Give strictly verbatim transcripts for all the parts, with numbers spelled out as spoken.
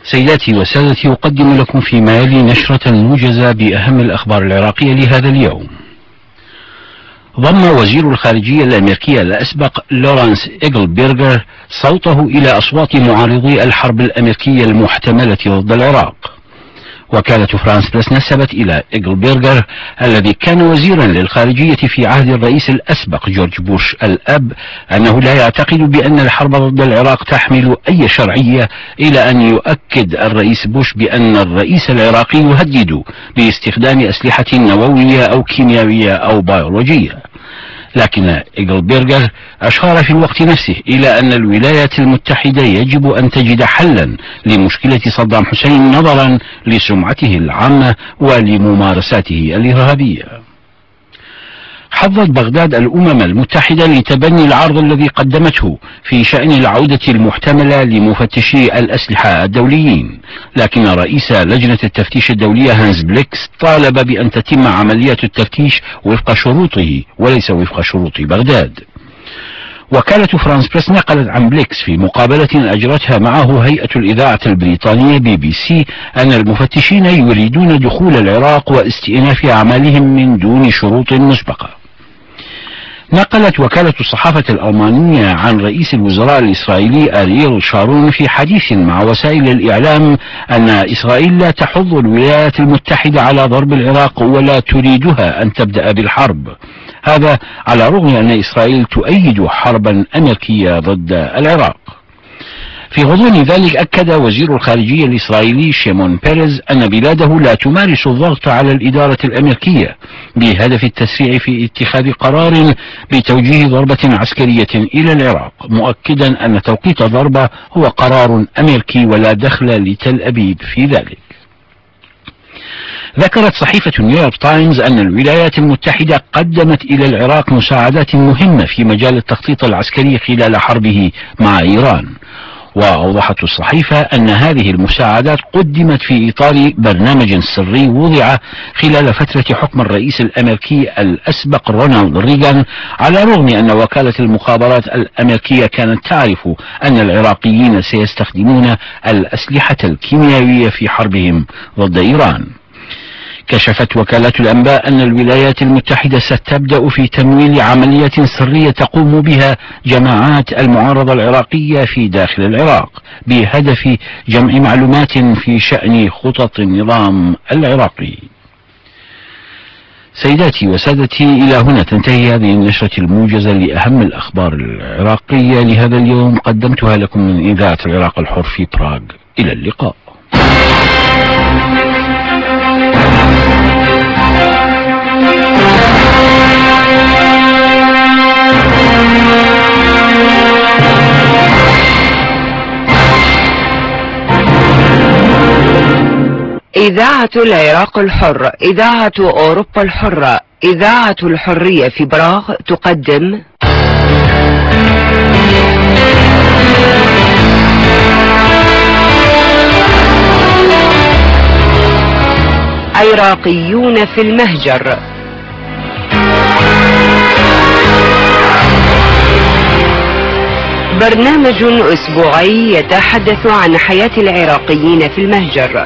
سيداتي وسادتي، أقدم لكم فيما يلي نشرة موجزة بأهم الأخبار العراقية لهذا اليوم. ضم وزير الخارجية الأمريكي الأسبق لورانس إيغلبرغر صوته إلى أصوات معارضي الحرب الأمريكية المحتملة ضد العراق. وكالة فرانس بريس نسبت إلى إيغلبرغر الذي كان وزيرا للخارجية في عهد الرئيس الأسبق جورج بوش الأب أنه لا يعتقد بأن الحرب ضد العراق تحمل أي شرعية، إلى أن يؤكد الرئيس بوش بأن الرئيس العراقي يهدد باستخدام أسلحة نووية أو كيميائية أو بيولوجية. لكن إيغلبرغر أشار في الوقت نفسه إلى أن الولايات المتحدة يجب أن تجد حلا لمشكلة صدام حسين نظرا لسمعته العامة ولممارساته الإرهابية. حظت بغداد الأمم المتحدة لتبني العرض الذي قدمته في شأن العودة المحتملة لمفتشي الأسلحة الدوليين، لكن رئيس لجنة التفتيش الدولية هانز بليكس طالب بأن تتم عملية التفتيش وفق شروطه وليس وفق شروط بغداد. وكالة فرانس بريس نقلت عن بليكس في مقابلة أجرتها معه هيئة الإذاعة البريطانية بي بي سي أن المفتشين يريدون دخول العراق واستئناف أعمالهم من دون شروط مسبقة. نقلت وكالة الصحافة الألمانية عن رئيس الوزراء الإسرائيلي أرييل شارون في حديث مع وسائل الإعلام أن إسرائيل لا تحض الولايات المتحدة على ضرب العراق ولا تريدها أن تبدأ بالحرب، هذا على الرغم أن إسرائيل تؤيد حربا أمريكية ضد العراق. في غضون ذلك أكد وزير الخارجية الإسرائيلي شيمون بيريز أن بلاده لا تمارس الضغط على الإدارة الأمريكية بهدف التسريع في اتخاذ قرار بتوجيه ضربة عسكرية إلى العراق، مؤكدا أن توقيت الضربة هو قرار أمريكي ولا دخل لتل أبيب في ذلك. ذكرت صحيفة نيويورك تايمز أن الولايات المتحدة قدمت إلى العراق مساعدات مهمة في مجال التخطيط العسكري خلال حربه مع إيران. وأوضحت الصحيفة أن هذه المساعدات قدمت في إطار برنامج سري وضع خلال فترة حكم الرئيس الأمريكي الأسبق رونالد ريغان، على الرغم أن وكالة المخابرات الأمريكية كانت تعرف أن العراقيين سيستخدمون الأسلحة الكيميائية في حربهم ضد إيران. كشفت وكالة الأنباء أن الولايات المتحدة ستبدأ في تمويل عملية سرية تقوم بها جماعات المعارضة العراقية في داخل العراق بهدف جمع معلومات في شأن خطط النظام العراقي. سيداتي وسادتي، إلى هنا تنتهي هذه النشرة الموجزة لأهم الأخبار العراقية لهذا اليوم، قدمتها لكم من إذاعة العراق الحر في براغ. إلى اللقاء. إذاعة العراق الحر، إذاعة أوروبا الحرة، إذاعة الحرية في براغ تقدم عراقيون في المهجر. برنامج أسبوعي يتحدث عن حياة العراقيين في المهجر.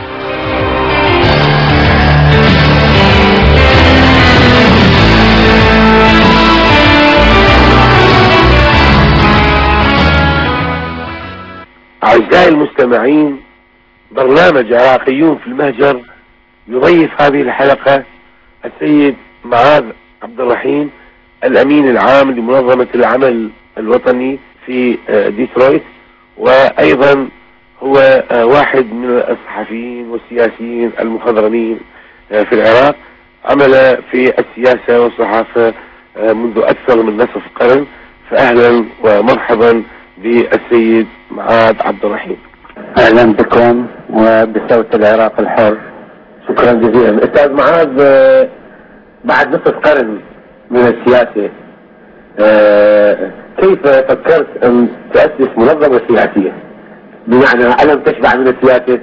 أعزائي المستمعين، برنامج عراقيون في المهجر يضيف هذه الحلقة السيد معاذ عبد الرحيم، الأمين العام لمنظمة العمل الوطني في ديترويت، وأيضا هو واحد من الصحفيين والسياسيين المخضرمين في العراق. عمل في السياسة والصحافة منذ أكثر من نصف قرن، فأهلا ومرحبا بالسيد معاذ عبد الرحيم. أهلا بكم وبصوت العراق الحر. شكرا جزيلا. أستاذ معاذ، بعد نصف قرن من السياسة، كيف فكرت أن تأسس منظمة سياسية؟ بمعنى ألم تشبع من السياسة؟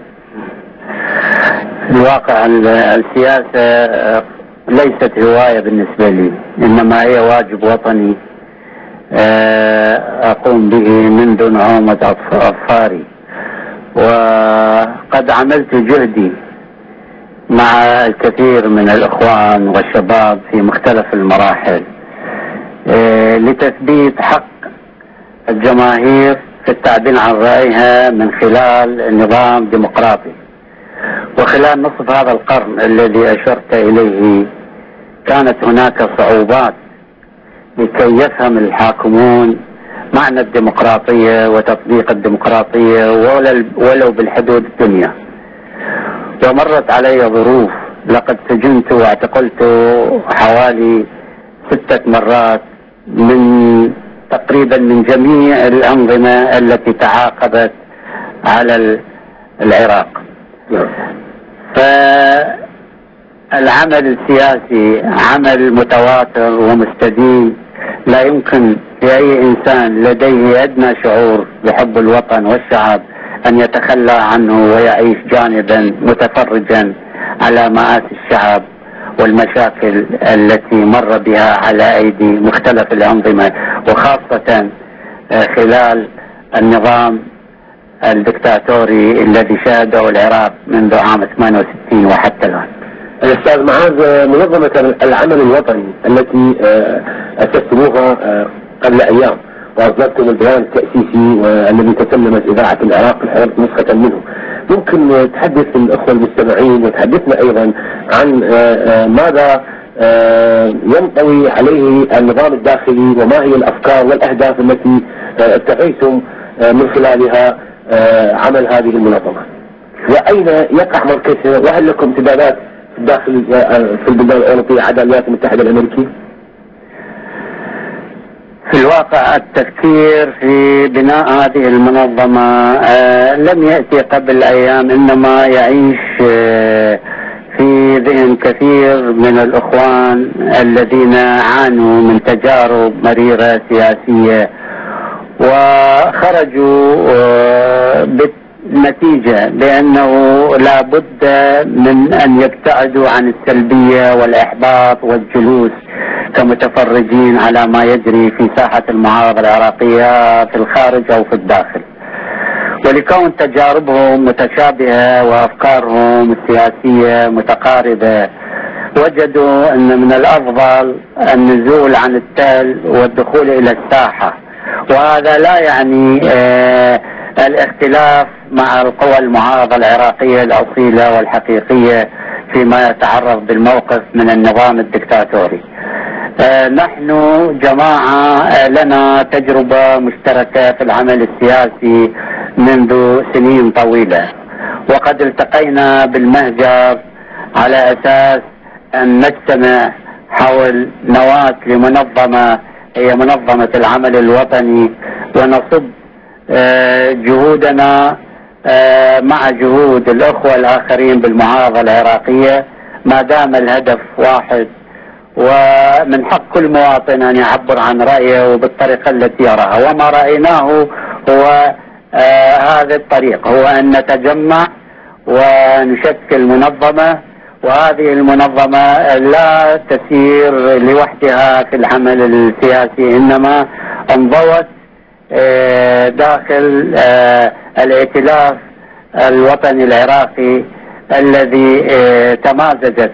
الواقع السياسة ليست هواية بالنسبة لي، إنما هي واجب وطني أقوم به منذ نعومة أظفاري، وقد عملت جهدي مع الكثير من الإخوان والشباب في مختلف المراحل لتثبيت حق الجماهير في التعبير عن رأيها من خلال نظام ديمقراطي. وخلال نصف هذا القرن الذي أشرت إليه كانت هناك صعوبات لكي يفهم الحاكمون معنى الديمقراطية وتطبيق الديمقراطية ولو بالحدود الدنيا. ومرت علي ظروف، لقد سجنت واعتقلت حوالي ستة مرات من تقريبا من جميع الأنظمة التي تعاقبت على العراق. فالعمل السياسي عمل متواتر ومستديم، لا يمكن لأي إنسان لديه أدنى شعور بحب الوطن والشعب أن يتخلى عنه ويعيش جانبا متفرجا على مآسي الشعب والمشاكل التي مر بها على أيدي مختلف الأنظمة، وخاصة خلال النظام الدكتاتوري الذي شهده العراق منذ عام ثمانية وستين وحتى الآن. الأستاذ معاذ، منظمة العمل الوطني التي أسستموها قبل أيام وأصدرتم البيان التأسيسي والذي تسلمت إذاعة العراق الحضرت نسخة منه، ممكن تحدث الأخوة المستمعين وتحدثنا أيضا عن ماذا ينطوي عليه النظام الداخلي وما هي الأفكار والأهداف التي اتقيتم من خلالها عمل هذه المنظمة، وأين يقع مركزها، وهل لكم امتدادات داخل في البلدان الأوروبية عدا الولايات المتحدة الأمريكية؟ في الواقع التفكير في بناء هذه المنظمة آه لم يأتي قبل أيام، إنما يعيش آه في ذهن كثير من الإخوان الذين عانوا من تجارب مريرة سياسية وخرجوا آه بالنتيجة بأنه لا بد من أن يبتعدوا عن السلبية والإحباط والجلوس كمتفرجين على ما يجري في ساحة المعارضة العراقية في الخارج أو في الداخل. ولكون تجاربهم متشابهة وأفكارهم السياسية متقاربة، وجدوا أن من الأفضل النزول عن التل والدخول إلى الساحة، وهذا لا يعني آه الاختلاف مع القوى المعارضة العراقية الأصيلة والحقيقية فيما يتعرض بالموقف من النظام الدكتاتوري. آه نحن جماعة آه لنا تجربة مشتركة في العمل السياسي منذ سنين طويلة، وقد التقينا بالمهجر على أساس أن نجتمع حول نواة لمنظمة هي منظمة العمل الوطني، ونصب آه جهودنا آه مع جهود الأخوة الآخرين بالمعارضة العراقية ما دام الهدف واحد، ومن حق كل مواطن أن يعبر عن رأيه وبالطريقة التي يراها. وما رأيناه هو آه هذا الطريق، هو أن نتجمع ونشكل منظمة، وهذه المنظمة لا تسير لوحدها في العمل السياسي، إنما انضوت آه داخل آه الائتلاف الوطني العراقي الذي آه تمازجت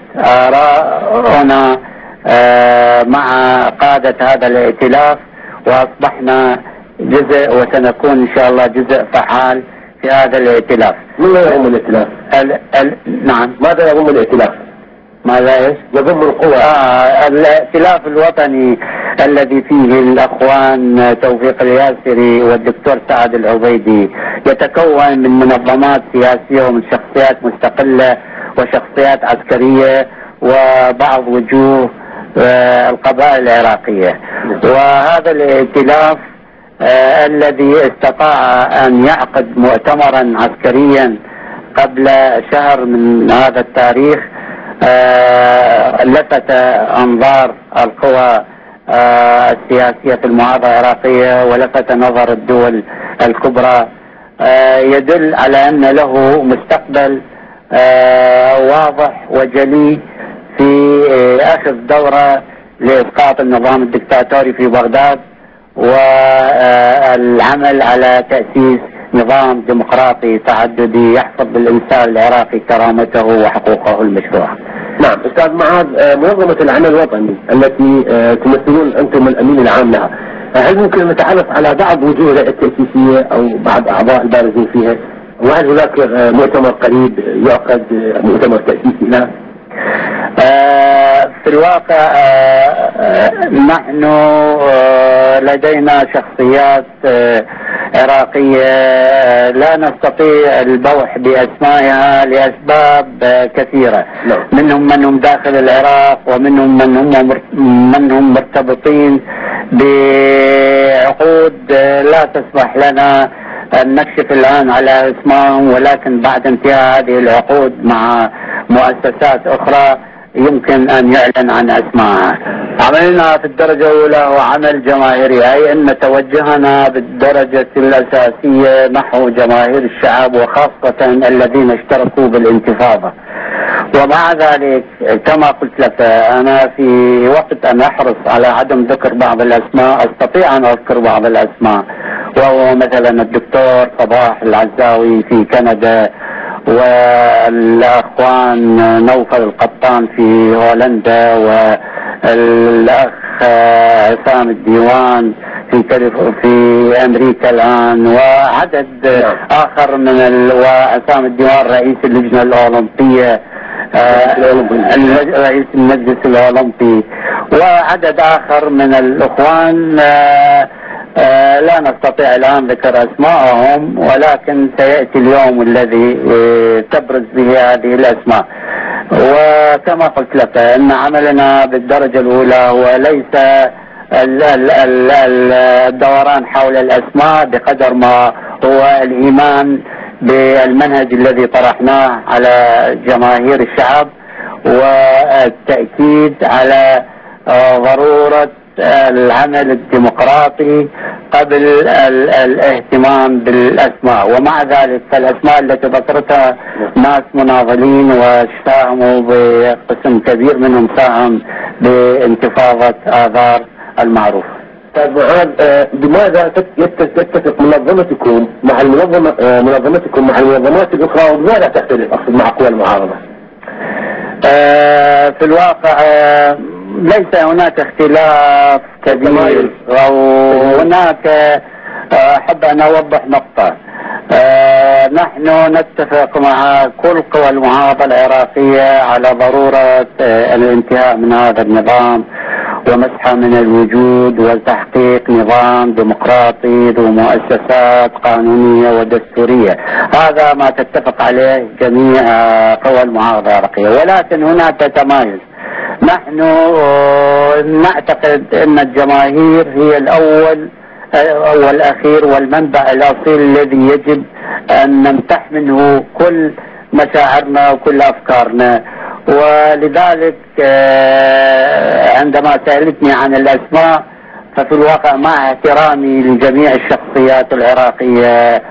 آراءنا آه مع قادة هذا الائتلاف، وأصبحنا جزء وسنكون إن شاء الله جزء فعال في هذا الائتلاف. ماذا يضم الائتلاف؟ ال ال نعم، ماذا يضم الائتلاف؟ ماذا ايش؟ يضم القوى. آه الائتلاف الوطني الذي فيه الأخوان توفيق الياسري والدكتور سعد العبيدي يتكون من منظمات سياسية ومن شخصيات مستقلة وشخصيات عسكرية وبعض وجوه آه القبائل العراقية. وهذا الائتلاف آه الذي استطاع أن يعقد مؤتمرا عسكريا قبل شهر من هذا التاريخ آه لفت أنظار القوى آه السياسية في المعارضة العراقية ولفت نظر الدول الكبرى، آه يدل على أن له مستقبل آه واضح وجلي في آه أخذ دورة لإسقاط النظام الدكتاتوري في بغداد والعمل على تأسيس نظام ديمقراطي تعددي يحفظ للإنسان العراقي كرامته وحقوقه المشروعة. نعم أستاذ معاذ، منظمة العمل الوطني التي تمثلون أنتم الأمين العام لها، هل ممكن نتعرف على بعض وجوهها التأسيسية أو بعض أعضاء البارزين فيها؟ وهل هناك مؤتمر قريب يعقد مؤتمر تأسيسي له؟ آه في الواقع آه نحن آه لدينا شخصيات آه عراقية آه لا نستطيع البوح بأسمائها لأسباب آه كثيرة. نعم. منهم من هم داخل العراق، ومنهم من هم من هم مرتبطين بعقود آه لا تسمح لنا أن نكشف الآن على اسمائهم، ولكن بعد انتهاء هذه العقود مع مؤسسات أخرى يمكن أن يعلن عن أسمائها. عملنا في الدرجة الأولى هو عمل جماهيري، أي أن توجهنا بالدرجة الأساسية نحو جماهير الشعب وخاصة الذين اشتركوا بالانتفاضة. ومع ذلك كما قلت لك أنا في وقت أن أحرص على عدم ذكر بعض الأسماء أستطيع أن أذكر بعض الأسماء، وهو مثلا الدكتور صباح العزاوي في كندا، والأخوان نوفل القطان في هولندا، والأخ عصام الديوان في في أمريكا الآن، وعدد آخر من ال... وعصام الديوان رئيس اللجنة الأولمبية، رئيس المجلس الأولمبي، وعدد آخر من الأخوان آه لا نستطيع الآن ذكر أسماءهم، ولكن سيأتي اليوم الذي آه تبرز به هذه الأسماء. وكما قلت لك أن عملنا بالدرجة الأولى هو ليس ال ال ال الدوران حول الأسماء بقدر ما هو الإيمان بالمنهج الذي طرحناه على جماهير الشعب، والتأكيد على آه ضرورة العمل الديمقراطي قبل الاهتمام بالأسماء. ومع ذلك فالأسماء التي ذكرتها ناس مناضلين وساهموا بقسم كبير منهم ساهم بانتفاضة آذار المعروف. طيب معاذ، بماذا تتفق منظمتكم مع المنظمة منظمتكم مع المنظمات الأخرى، وبماذا تختلف أقصد مع قوى المعارضة؟ آه في الواقع آه ليس هناك اختلاف كبير، أو هناك أحب أن أوضح نقطة. أه نحن نتفق مع كل قوى المعارضة العراقية على ضرورة أه الانتهاء من هذا النظام ومسحه من الوجود، وتحقيق نظام ديمقراطي ذو مؤسسات قانونية ودستورية. هذا ما تتفق عليه جميع قوى المعارضة العراقية، ولكن هناك تمايز. نحن نعتقد أن الجماهير هي الأول والأخير والمنبع الأصيل الذي يجب أن نمتح منه كل مشاعرنا وكل أفكارنا. ولذلك عندما سألتني عن الأسماء، ففي الواقع مع احترامي لجميع الشخصيات العراقية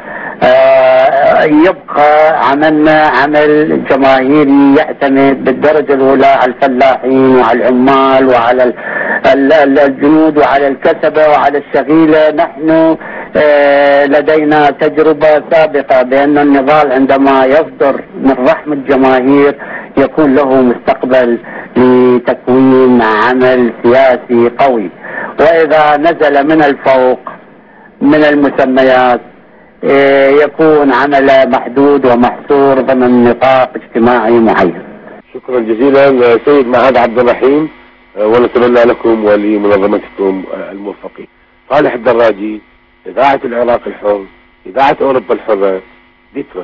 يبقى عملنا عمل جماهيري يعتمد بالدرجة الأولى على الفلاحين وعلى العمال وعلى الجنود وعلى الكسبة وعلى الشغيلة. نحن لدينا تجربة سابقة بأن النضال عندما يصدر من رحم الجماهير يكون له مستقبل لتكوين عمل سياسي قوي، وإذا نزل من الفوق من المسميات يكون عمل محدود ومحصور ضمن نطاق اجتماعي معين. شكرا جزيلا سيد معاذ عبد الرحيم، ونتمنى لكم ولمنظمتكم الموفقين. صالح الدراجي، إذاعة العراق الحر، إذاعة أوروبا الحرة، ديترويت.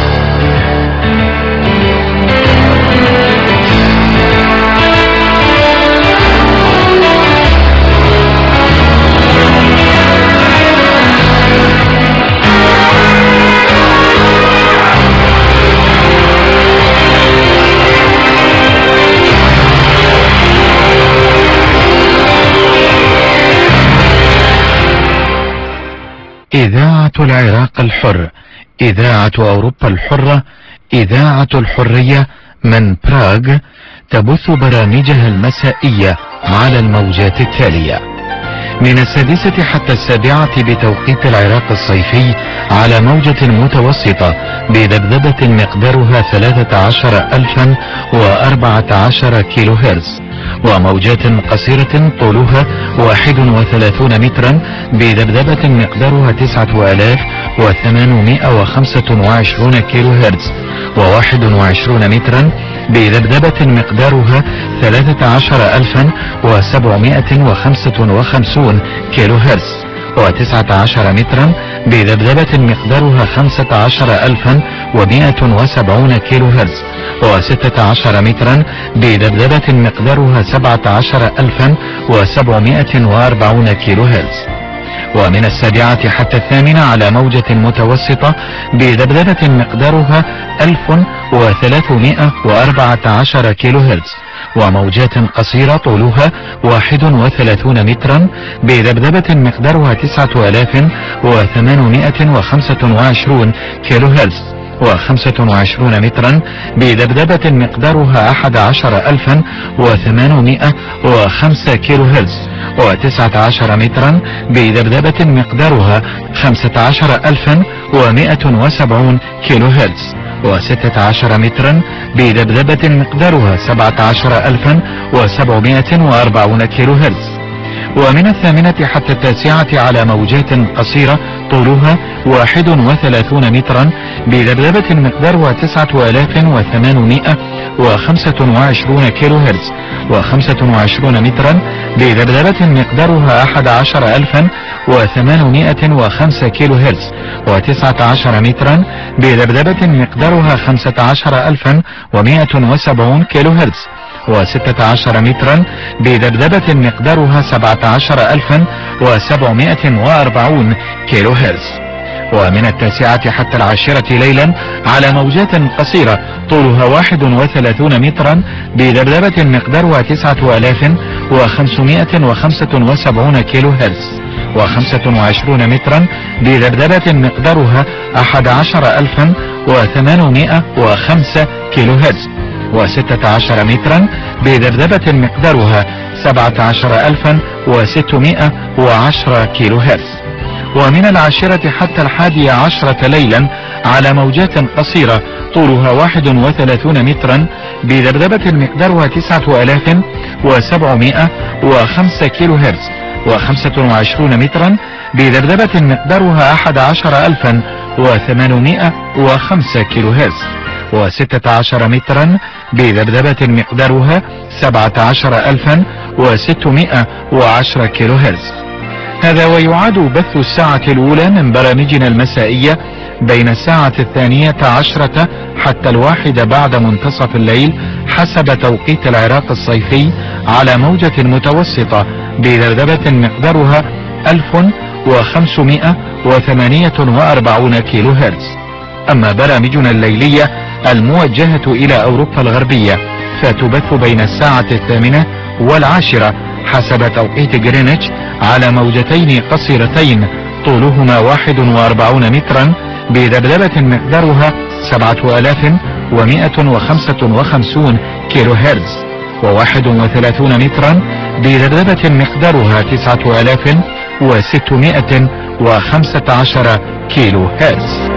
إذاعة العراق الحر، إذاعة أوروبا الحرة، إذاعة الحرية من براغ، تبث برامجها المسائية على الموجات التالية: من السادسة حتى السابعة بتوقيت العراق الصيفي على موجة متوسطة بذبذبة مقدارها ثلاثة عشر ألفا وأربعة عشر كيلو هرتز، وموجات قصيرة طولها واحد وثلاثون مترا بذبذبة مقدارها تسعة آلاف وثمانمائة وخمسة وعشرين كيلو هرتز، وواحد وعشرون مترا بذبذبة مقدارها ثلاثة عشر ألفا وسبعمائة وخمسة وخمسين كيلو هرتز، وتسعة عشر مترا بذبذبة مقدارها خمسة عشر ألفا ومائة وسبعون كيلو هرتز، وستة عشر مترا بذبذبة مقدارها سبعة عشر ألفا وسبعمائة وأربعين كيلو هرتز. ومن السابعة حتى الثامنة على موجة متوسطة بذبذبة مقدارها ألف وثلاثمائة وأربعة عشر كيلو هرتز، وموجات قصيرة طولها واحد وثلاثون مترا بذبذبة مقدارها تسعة آلاف وثمانمائة وخمسة وعشرين كيلو هرتز، وخمسة وعشرون مترا بذبذبة مقدارها أحد عشر ألفا وثمانمائة وخمسة كيلو هرتز، وتسعة عشر مترا بذبذبة مقدارها خمسة عشر ألفا ومائة وسبعين كيلو هرتز، وستة عشر مترا بذبذبة مقدارها سبعة عشر ألفا وسبعمائة وأربعين كيلو هرتز. ومن الثامنة حتى التاسعة على موجات قصيرة طولها واحد وثلاثون مترا بذبذبة مقدارها تسعة آلاف وثمانمائة وخمسة وعشرين كيلو هرتز، وخمسة وعشرون مترا بذبذبة مقدارها أحد عشر ألفا وثمانمائة وخمسة كيلو هرتز، وتسعة عشر مترا بذبذبة مقدارها خمسة عشر ألفا ومائة وسبعين كيلو هرتز، وستة عشر مترا بذبذبة مقدارها سبعة عشر ألفا وسبعمائة وأربعين كيلو هرتز. ومن التاسعة حتى العاشرة ليلا على موجات قصيرة طولها واحد وثلاثون مترا بذبذبة مقدارها تسعة آلاف وخمسمائة وخمسة وسبعين كيلو هرتز، وخمسة وعشرون مترا بذبذبة مقدارها أحد عشر ألفا وثمانمائة وخمسة كيلو هرتز، وستة عشر مترا بذبذبة مقدارها سبعة عشر ألفا وستمائة وعشرة كيلو هرتز. ومن العاشرة حتى الحادية عشرة ليلا على موجات قصيرة طولها واحد وثلاثون مترا بذبذبة مقدارها تسعة آلاف وسبعمائة وخمسة كيلو هرتز، وخمسة وعشرون مترا بذبذبة مقدارها أحد عشر ألفا وثمانمائة وخمسة كيلو هرتز، وستة عشر مترا بذبذبة مقدارها سبعة عشر ألفا وستمائة وعشرة كيلو هرتز. هذا ويعاد بث الساعة الأولى من برامجنا المسائية بين الساعة الثانية عشرة حتى الواحدة بعد منتصف الليل حسب توقيت العراق الصيفي على موجة متوسطة بذبذبة مقدارها ألف وخمسمائة وثمانية وأربعين كيلو هرتز. أما برامجنا الليلية الموجهة إلى أوروبا الغربية فتبث بين الساعة الثامنة والعاشرة حسب توقيت جرينتش على موجتين قصيرتين طولهما واحد وأربعون مترا بذبذبة مقدارها سبعة آلاف ومائة وخمسة وخمسين كيلو هرتز، وواحد وثلاثون مترا بذبذبة مقدارها تسعة آلاف وستمائة وخمسة عشر كيلو هرتز.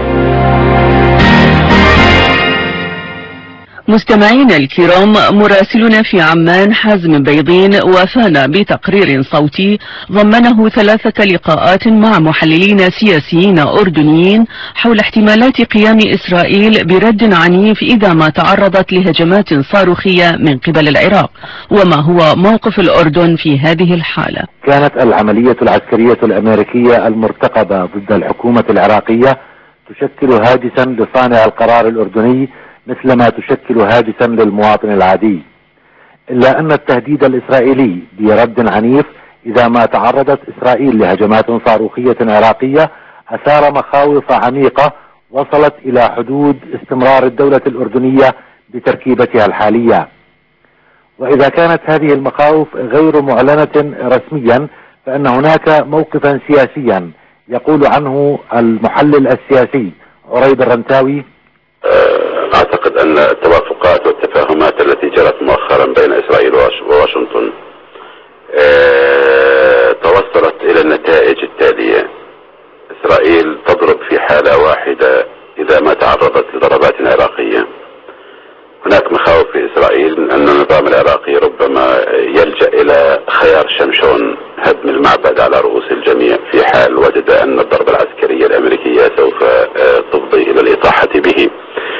مستمعينا الكرام، مراسلنا في عمان حازم بيضين وافانا بتقرير صوتي ضمنه ثلاثة لقاءات مع محللين سياسيين أردنيين حول احتمالات قيام إسرائيل برد عنيف إذا ما تعرضت لهجمات صاروخية من قبل العراق، وما هو موقف الأردن في هذه الحالة. كانت العملية العسكرية الأمريكية المرتقبة ضد الحكومة العراقية تشكل هاجسا لصانع القرار الأردني مثلما تشكل هاجسا للمواطن العادي، إلا أن التهديد الإسرائيلي برد عنيف إذا ما تعرضت إسرائيل لهجمات صاروخية عراقية أثار مخاوف عميقة وصلت إلى حدود استمرار الدولة الأردنية بتركيبتها الحالية. وإذا كانت هذه المخاوف غير معلنة رسميا فإن هناك موقفا سياسيا يقول عنه المحلل السياسي عريب الرنتاوي: أعتقد أن التوافقات والتفاهمات التي جرت مؤخرا بين إسرائيل وواشنطن توصلت إلى النتائج التالية: إسرائيل تضرب في حالة واحدة إذا ما تعرضت لضربات عراقية. هناك مخاوف في إسرائيل أن النظام العراقي ربما يلجأ إلى خيار شمشون، هدم المعبد على رؤوس الجميع، في حال وجد أن الضربة العسكرية الأمريكية سوف تفضي إلى الإطاحة به.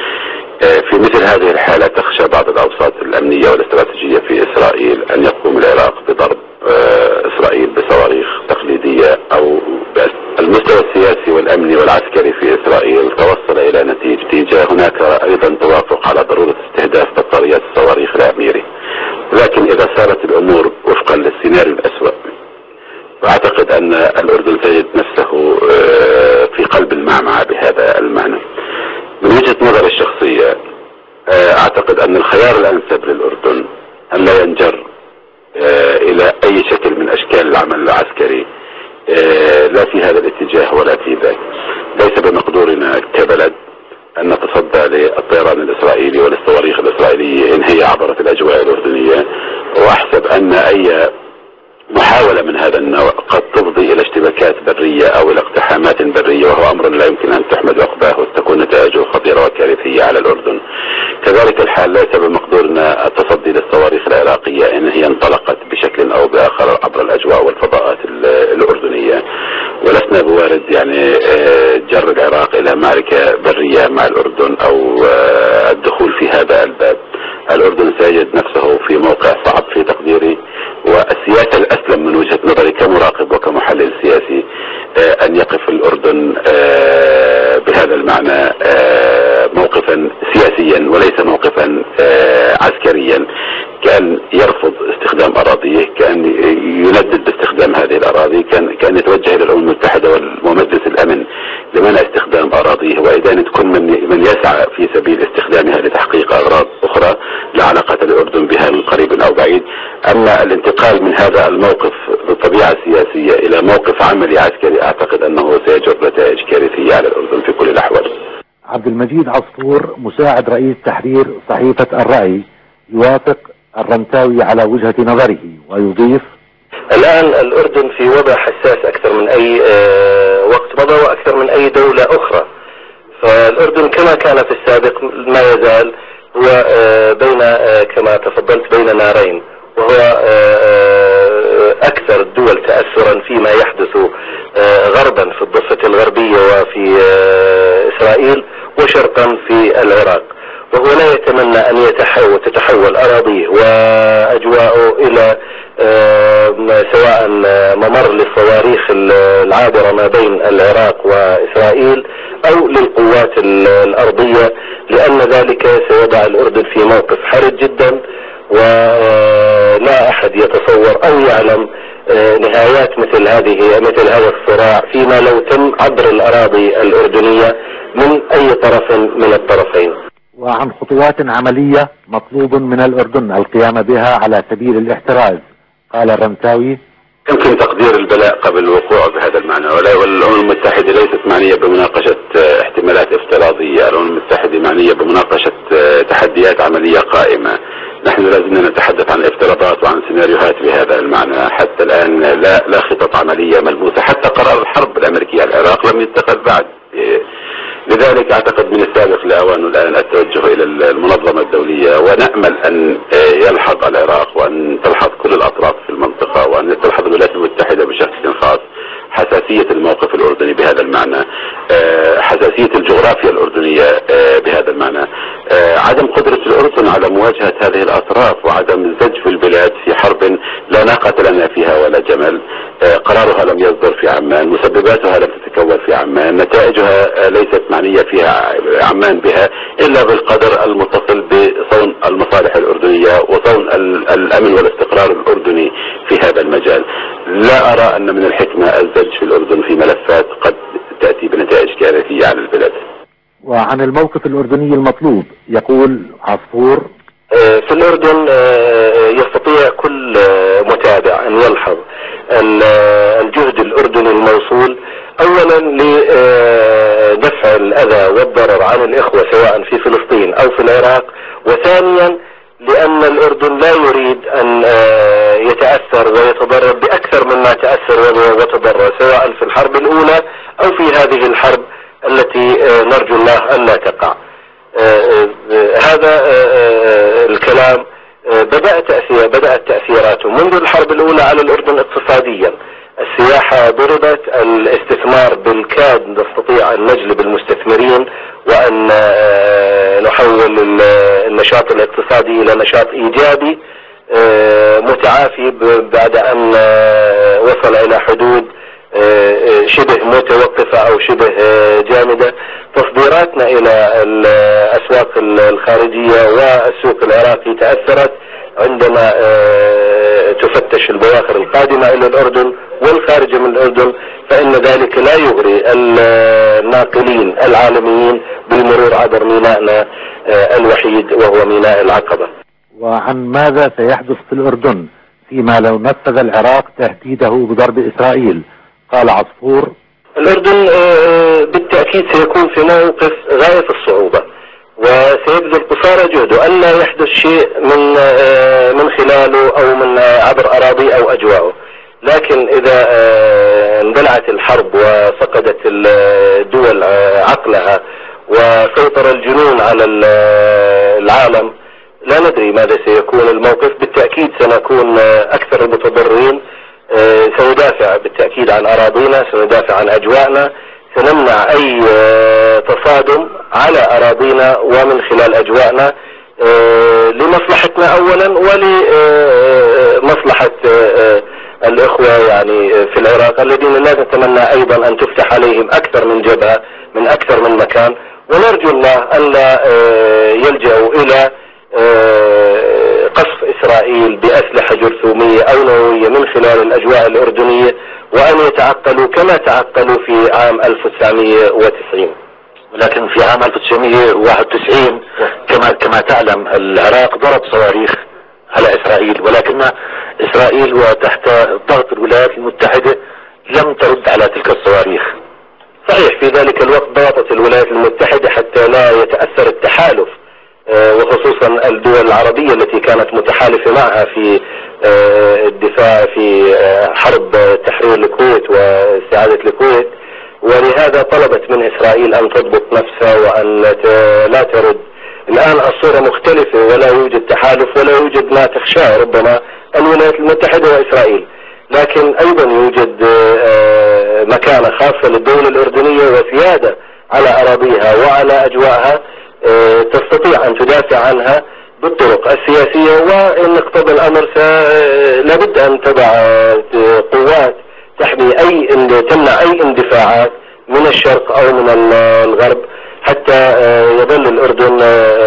في مثل هذه الحالة تخشى بعض الأوساط الأمنية والاستراتيجية في إسرائيل أن يقوم العراق بضرب إسرائيل بصواريخ تقليدية أو بس. المستوى السياسي والأمني والعسكري في إسرائيل توصل إلى نتيجة هناك أيضا توافق على ضرورة استهداف بطاريات الصواريخ الأميري، لكن إذا صارت الأمور وفقا للسيناريو الأسوأ فأعتقد أن الأردن سيجد نفسه في قلب المعمعة بهذا المعنى. من وجهة نظري الشخصية أعتقد أن الخيار الأنسب للأردن أن لا ينجر إلى أي شكل من أشكال العمل العسكري، لا في هذا الاتجاه ولا في ذاك. ليس بمقدورنا كبلد أن نتصدى للطيران الإسرائيلي وللصواريخ الإسرائيلية إن هي عبرت الأجواء الأردنية، وأحسب أن أي محاولة من هذا النوع قد تفضي إلى اشتباكات برية أو إلى اقتحامات برية، وهو أمر لا يمكن أن تحمد عقباه وتكون نتائجه خطيرة وكارثية على الأردن. كذلك الحال ليس بمقدورنا التصدي للصواريخ العراقية إن هي انطلقت بشكل أو بآخر عبر الأجواء والفضاءات الأردنية، ولسنا بوارد يعني جر العراق إلى معركة برية مع الأردن أو الدخول في هذا الباب. الأردن سيجد نفسه في موقع صعب في تقديري، والسياسة الأسلم من وجهة نظري كمراقب وكمحلل سياسي أن يقف الأردن بهذا المعنى موقفا سياسيا وليس موقفا عسكريا، كأن يرفض استخدام أراضيه، كأن يندد باستخدام هذه الأراضي، كان كأن يتوجه إلى الأمم المتحدة والممثل الأمن لمنع استخدام أراضيه وإدانة كل من من يسعى في سبيل استخدامها لتحقيق أغراض أخرى لا علاقة للأردن بها من قريب أو بعيد. أما الانتقال من هذا الموقف بالطبيعة السياسية إلى موقف عملي عسكري أعتقد أنه سيجر نتائج كارثية على الأردن في كل الأحوال. عبد المجيد عصفور مساعد رئيس تحرير صحيفة الرأي يوافق الرنتاوي على وجهة نظره ويضيف: الآن الأردن في وضع حساس أكثر من أي وقت مضى وأكثر من أي دولة أخرى. فالأردن كما كان في السابق ما يزال هو بين كما تفضلت بين نارين، وهو أكثر الدول تأثرا فيما يحدث غربا في الضفة الغربية وفي إسرائيل وشرقا في العراق، وهو لا يتمنى أن يتحول تتحول أراضيه وأجواءه إلى سواء ممر للصواريخ العابرة ما بين العراق وإسرائيل أو للقوات الأرضية، لأن ذلك سيضع الأردن في موقف حرج جدا، ولا أحد يتصور أو يعلم نهايات مثل هذه مثل هذا الصراع فيما لو تم عبر الأراضي الأردنية من أي طرف من الطرفين. وعن خطوات عملية مطلوب من الأردن القيام بها على سبيل الاحتراز، قال الرنتاوي: يمكن تقدير البلاء قبل الوقوع بهذا المعنى، والأمم المتحدة ليست معنية بمناقشة احتمالات افتراضية، الأمم المتحدة معنية بمناقشة تحديات عملية قائمة. نحن لازم نتحدث عن افتراضات وعن سيناريوهات بهذا المعنى. حتى الآن لا لا خطط عملية ملموسة، حتى قرار الحرب الأمريكية على العراق لم يتخذ بعد. لذلك أعتقد من السابق لأوانه الآن التوجه إلى المنظمة الدولية، ونأمل أن يلحظ العراق وأن تلحظ كل الأطراف في المنطقة وأن تلحظ الولايات المتحدة بشكل خاص حساسية الموقف الأردني بهذا المعنى، حساسية الجغرافيا الأردنية بهذا المعنى، عدم قدرة الأردن على مواجهة هذه الأطراف وعدم الزج في البلاد في حرب لا ناقة لنا فيها ولا جمل. قرارها لم يصدر في عمان، مسبباتها لم تتكون في عمان، نتائجها ليست معنية فيها عمان بها إلا بالقدر المتصل بصون المصالح الأردنية وصون الأمن والاستقرار الأردني في هذا المجال. لا أرى أن من الحكمة الزج في الأردن في ملفات قد تأتي بنتائج كارثية على البلاد. وعن الموقف الأردني المطلوب يقول عصفور: في الأردن يستطيع كل متابع أن يلحظ الجهد الأردني الموصول أولا لدفع الأذى والضرر عن الإخوة سواء في فلسطين أو في العراق، وثانيا لأن الأردن لا يريد أن يتأثر ويتضرر بأكثر مما تأثر تؤثر وتضرر سواء في الحرب الأولى أو في هذه الحرب التي نرجو الله أن لا تقع. هذا الكلام بدأ تأثير بدأت تأثيراته منذ الحرب الأولى على الأردن اقتصاديا. السياحة ضربت، الاستثمار بالكاد نستطيع أن نجلب المستثمرين وأن نحول النشاط الاقتصادي إلى نشاط إيجابي متعافي بعد أن وصل إلى حدود شبه متوقفة أو شبه جامدة. تصديراتنا إلى الأسواق الخارجية والسوق العراقي تأثرت عندما تفتش البواخر القادمة إلى الأردن والخارجة من الأردن، فإن ذلك لا يغري الناقلين العالميين بالمرور عبر مينائنا الوحيد وهو ميناء العقبة. وعن ماذا سيحدث في الأردن فيما لو نفذ العراق تهديده بضرب إسرائيل؟ قال عصفور: الأردن بالتأكيد سيكون في موقف غاية الصعوبة، وسيبذل قصارى جهده أن لا يحدث شيء من من خلاله أو من عبر أراضي أو أجواءه. لكن إذا اندلعت الحرب وفقدت الدول عقلها وسيطر الجنون على العالم، لا ندري ماذا سيكون الموقف. بالتأكيد سنكون أكثر المتضررين. سندافع بالتأكيد عن أراضينا، سندافع عن أجواءنا، سنمنع أي تصادم على أراضينا ومن خلال أجواءنا لمصلحتنا أولا ولمصلحة الإخوة يعني في العراق الذين لا نتمنى أيضا أن تفتح عليهم أكثر من جبهة من أكثر من مكان، ونرجو الله أن لا يلجأوا إلى قصف إسرائيل بأسلحة جرثومية أو نووية من خلال الأجواء الأردنية، وأن يتعقلوا كما تعقلوا في عام ألف وتسعمئة وتسعين. ولكن في عام ألف وتسعمئة وواحد وتسعين كما كما تعلم العراق ضرب صواريخ على إسرائيل، ولكن إسرائيل وتحت ضغط الولايات المتحدة لم ترد على تلك الصواريخ. صحيح، في ذلك الوقت ضغطت الولايات المتحدة حتى لا يتأثر التحالف، وخصوصا الدول العربية التي كانت متحالفة معها في الدفاع في حرب تحرير الكويت واستعادة الكويت، ولهذا طلبت من إسرائيل أن تضبط نفسها وأن لا ترد. الآن الصورة مختلفة، ولا يوجد تحالف ولا يوجد ما تخشاه ربما الولايات المتحدة وإسرائيل، لكن أيضا يوجد مكانة خاصة للدولة الأردنية وسيادة على أراضيها وعلى أجواءها تستطيع أن تدافع عنها بالطرق السياسية، وإن اقتضى الأمر لابد أن تضع قوات تحمي أي تمنع أي اندفاعات من الشرق أو من الغرب حتى يظل الأردن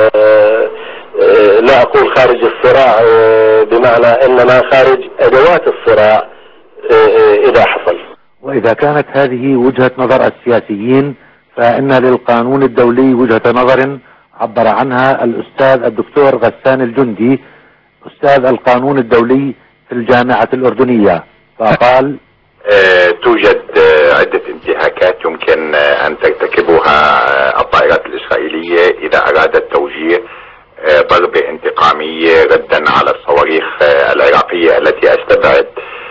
لا أقول خارج الصراع بمعنى إنما خارج أدوات الصراع إذا حصل. وإذا كانت هذه وجهة نظر السياسيين، فإن للقانون الدولي وجهة نظر عبر عنها الأستاذ الدكتور غسان الجندي أستاذ القانون الدولي في الجامعة الأردنية، فقال: أه توجد عدة انتهاكات يمكن أن ترتكبها الطائرات الإسرائيلية إذا أرادت توجيه ضربة انتقامية ردا على الصواريخ العراقية التي أستبعد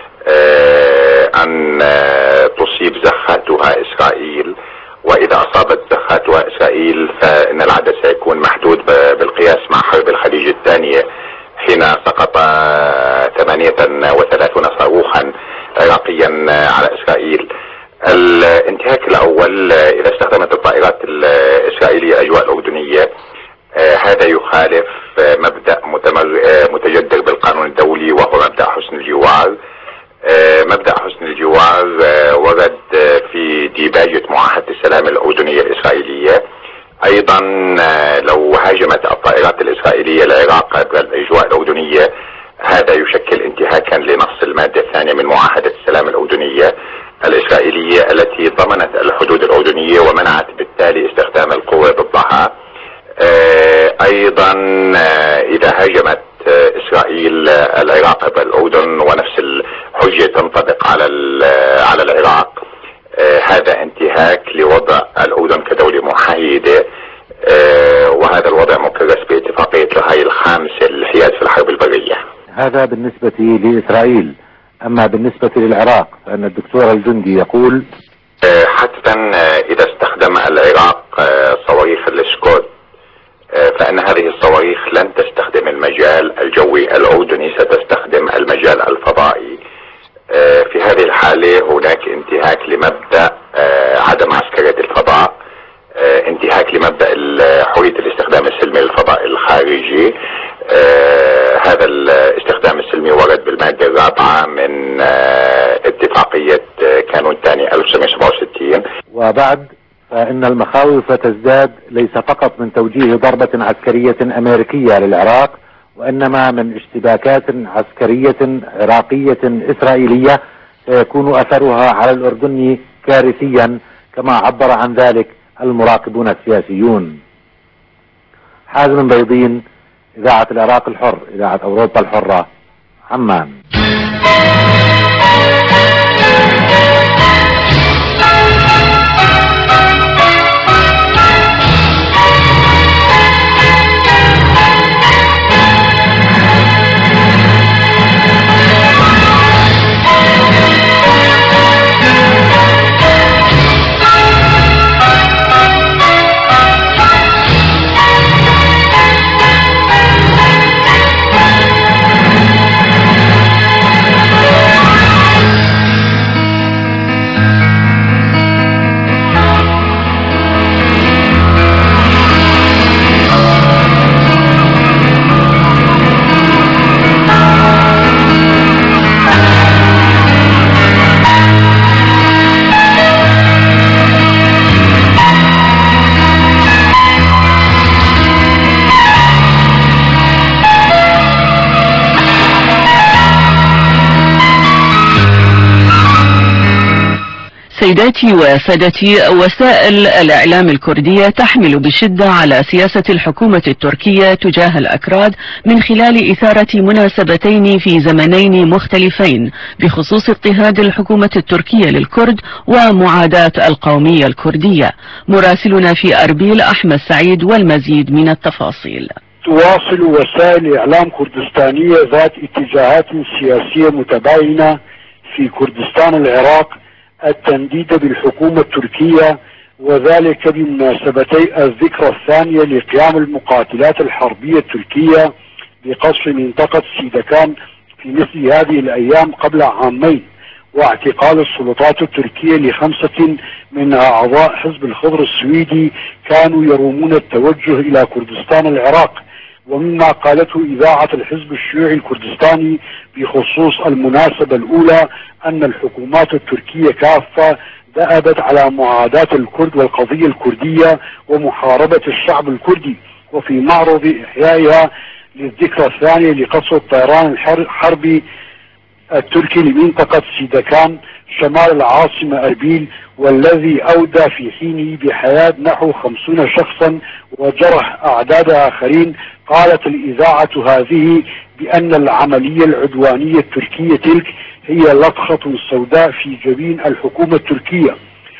أن تصيب زخاتها إسرائيل، وإذا أصابت زخاتها إسرائيل فإن العدد سيكون محدود بالقياس مع حرب الخليج الثانية حين سقط ثمانية وثلاثين صاروخا عراقيا على إسرائيل. الانتهاك الأول إذا استخدمت الطائرات الإسرائيلية الأجواء الأردنية، هذا يخالف مبدأ متجذر بالقانون الدولي وهو مبدأ حسن الجوار. مبدأ حسن الجوار ورد في ديباجة معاهدة السلام الأردنية الإسرائيلية. أيضا لو هاجمت الطائرات الإسرائيلية العراق عبر الأجواء الأردنية، هذا يشكل انتهاكا لنص المادة الثانية من معاهدة السلام الأردنية الإسرائيلية التي ضمنت الحدود الأردنية ومنعت بالتالي استخدام القوة ضدها. أيضا إذا هاجمت إسرائيل العراق عبر الأردن ونفس الحجة تنطبق على على العراق، هذا انتهاك لوضع الأردن كدولة محايدة، وهذا الوضع مكرس باتفاقية لاهاي الخامسة للحياد في الحرب البرية. هذا بالنسبة لإسرائيل. أما بالنسبة للعراق فإن الدكتور الجندي يقول حتى إذا استخدم العراق صواريخ السكود فإن هذه الصواريخ لن تستخدم المجال الجوي الأردني، ستستخدم المجال الفضائي. في هذه الحالة هناك انتهاك لمبدأ عدم عسكرية الفضاء، انتهاك لمبدأ حرية الاستخدام السلمي للفضاء الخارجي. هذا الاستخدام السلمي ورد بالمادة الرابعة من اتفاقية كانون الثاني ألف وتسعمائة وسبعة وستين. وبعد فإن المخاوف تزداد ليس فقط من توجيه ضربة عسكرية أمريكية للعراق، وإنما من اشتباكات عسكرية عراقية إسرائيلية سيكون أثرها على الأردن كارثيا كما عبر عن ذلك المراقبون السياسيون. حازم بيضين، إذاعة العراق الحر، إذاعة أوروبا الحرة، عمان. سيداتي وسادتي، وسائل الإعلام الكردية تحمل بشدة على سياسة الحكومة التركية تجاه الأكراد من خلال إثارة مناسبتين في زمنين مختلفين بخصوص اضطهاد الحكومة التركية للكرد ومعاداة القومية الكردية. مراسلنا في أربيل أحمد سعيد والمزيد من التفاصيل. تواصل وسائل إعلام كردستانية ذات اتجاهات سياسية متباينة في كردستان العراق التنديد بالحكومة التركية، وذلك بمناسبتي الذكرى الثانية لقيام المقاتلات الحربية التركية بقصف منطقة سيدكان في مثل هذه الأيام قبل عامين، واعتقال السلطات التركية لخمسة من أعضاء حزب الخضر السويدي كانوا يرومون التوجه إلى كردستان العراق. ومما قالته إذاعة الحزب الشيوعي الكردستاني بخصوص المناسبة الأولى أن الحكومات التركية كافة دأبت على معاداة الكرد والقضية الكردية ومحاربة الشعب الكردي، وفي معرض إحيائها للذكرى الثانية لقصف الطيران الحربي التركي لمنطقة سيدكان شمال العاصمة أربيل، والذي أودى في حينه بحياة نحو خمسين شخصا وجرح أعداد آخرين. قالت الإذاعة هذه بأن العملية العدوانية التركية تلك هي لطخة سوداء في جبين الحكومة التركية،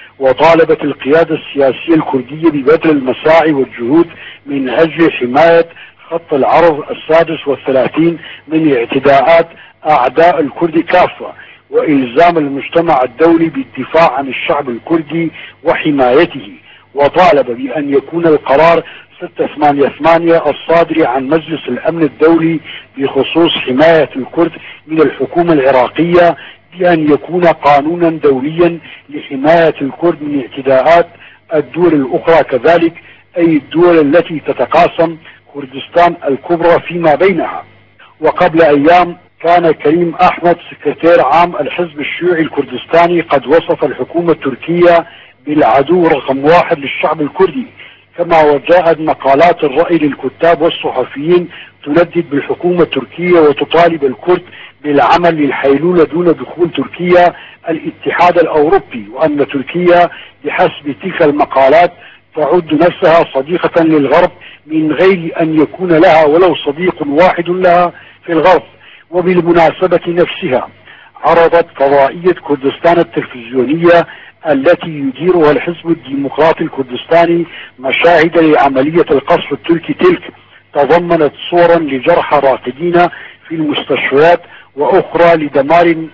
وطالبت القيادة السياسية الكردية ببذل المساعي والجهود من أجل حماية خط العرض السادس والثلاثين من اعتداءات أعداء الكرد كافة، وإلزام المجتمع الدولي بالدفاع عن الشعب الكردي وحمايته. وطالب بأن يكون القرار ستة ثمانية ثمانية الصادر عن مجلس الأمن الدولي بخصوص حماية الكرد من الحكومة العراقية بأن يكون قانونا دوليا لحماية الكرد من اعتداءات الدول الأخرى كذلك، أي الدول التي تتقاسم كردستان الكبرى فيما بينها. وقبل أيام كان كريم أحمد سكرتير عام الحزب الشيوعي الكردستاني قد وصف الحكومة التركية بالعدو رقم واحد للشعب الكردي، كما وجاءت مقالات الرأي للكتاب والصحفيين تندد بالحكومة التركية وتطالب الكرد بالعمل للحيلولة دون دخول تركيا الاتحاد الأوروبي، وأن تركيا بحسب تلك المقالات تعد نفسها صديقة للغرب من غير أن يكون لها ولو صديق واحد لها في الغرب. وبالمناسبة نفسها عرضت فضائية كردستان التلفزيونية التي يديرها الحزب الديمقراطي الكردستاني مشاهد لعملية القصف التركي تلك تضمنت صورا لجرحى راقدين في المستشفيات وأخرى لدمار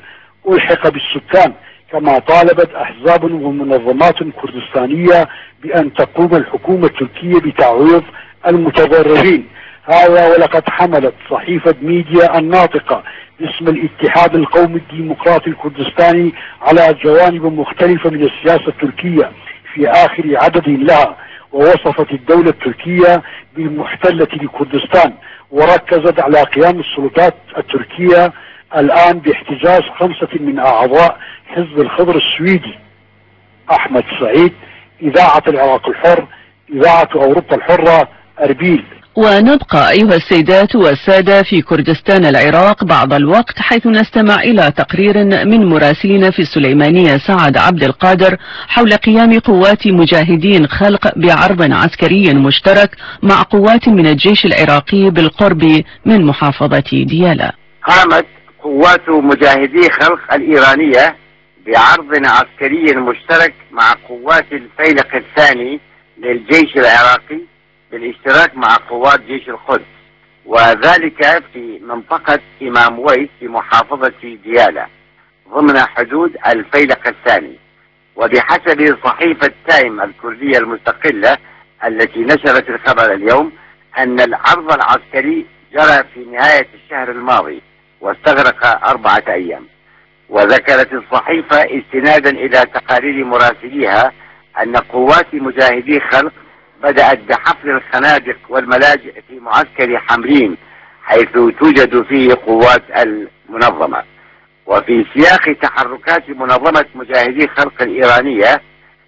ألحق بالسكان، كما طالبت أحزاب ومنظمات كردستانية بأن تقوم الحكومة التركية بتعويض المتضررين. هذا ولقد حملت صحيفة ميديا الناطقة باسم الاتحاد القومي الديمقراطي الكردستاني على جوانب مختلفة من السياسة التركية في آخر عدد لها، ووصفت الدولة التركية بالمحتلة لكردستان، وركزت على قيام السلطات التركية الآن باحتجاز خمسة من أعضاء حزب الخضر السويدي. أحمد سعيد، إذاعة العراق الحر، إذاعة أوروبا الحرة، أربيل. ونبقى أيها السيدات والسادة في كردستان العراق بعض الوقت، حيث نستمع إلى تقرير من مراسلنا في السليمانية سعد عبد القادر حول قيام قوات مجاهدين خلق بعرض عسكري مشترك مع قوات من الجيش العراقي بالقرب من محافظة ديالى. قامت قوات مجاهدي خلق الإيرانية بعرض عسكري مشترك مع قوات الفيلق الثاني للجيش العراقي بالاشتراك مع قوات جيش القدس، وذلك في منطقة إمام ويس في محافظة ديالى ضمن حدود الفيلق الثاني. وبحسب صحيفة تايم الكردية المستقلة التي نشرت الخبر اليوم أن العرض العسكري جرى في نهاية الشهر الماضي واستغرق أربعة أيام. وذكرت الصحيفة استنادا إلى تقارير مراسليها أن قوات مجاهدي خلق بدأت بحفر الخنادق والملاجئ في معسكر حمرين حيث توجد فيه قوات المنظمة. وفي سياق تحركات منظمة مجاهدي خلق الإيرانية